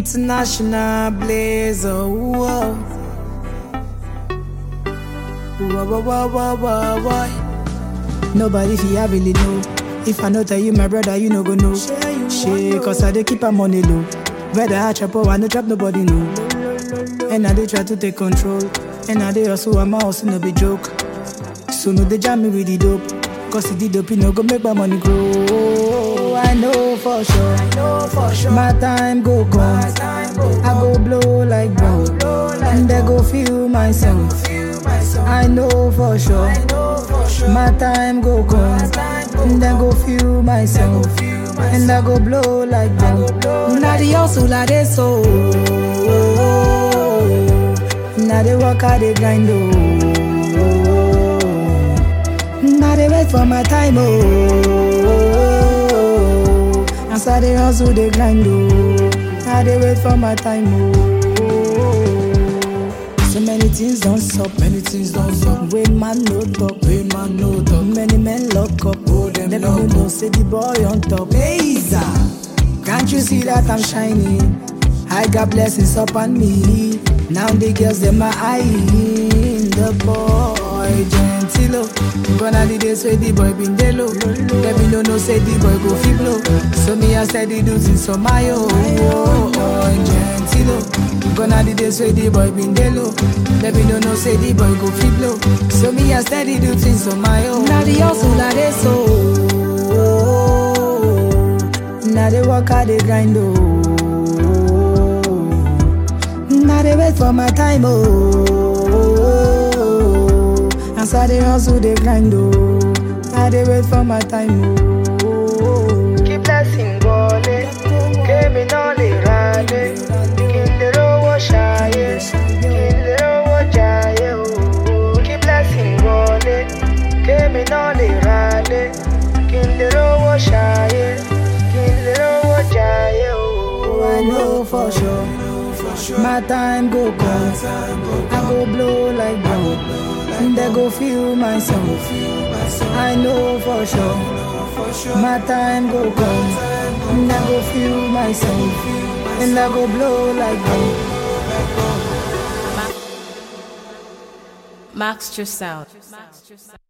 International blazer, whoa. Whoa, whoa, whoa, whoa, whoa, whoa. Nobody fi I really know. If I no tell you, my brother, you no go know. Shit, cause I dey keep my money low. Whether I chop or I no chop, nobody know. And I dey try to take control. And I dey hustle, I'm a hustle, no be joke. So no dey jam me with the dope. Cause the dope, you no go make my money grow. I know for sure, my time go come. I go blow like bro, and they go feel my song. I know for sure, my time go come. And they go feel my song, and I go blow like bro. Now the hustle like this, so now they work hard, they grind, now they wait for my time, as I they hustle, they grind, now they wait for my time, So many things don't stop, many things don't stop. When man no talk, when man no talk. Many men lock up, them don't know, say the boy on top. Laser, can't you see that I'm shining? I got blessings upon me. Now the girls, them my eye. The boy gentilo. Gonna the days where the boy been dey low. Let me know say the boy go fi blow. So me I steady do things on my own. Boy gentilo. Gonna the days where the boy been dey low. Let me know say the boy go fi blow. So me I steady do things on my own. Now the hustle like this, so now they work hard, they grind, now they wait for my time, as I they hustle, they grind, now they wait for my time, Keep blessing gole, came in on the ride, kill the row shy, kill the row jaye, keep blessing gole, came in on the ride, kill the row shy, kill the row jaye. I know for sure, my time go come, I go blow like bro, and they go feel my song. I know for sure, my time go come, and I go feel my song, and I go blow like bro. Max True Sound.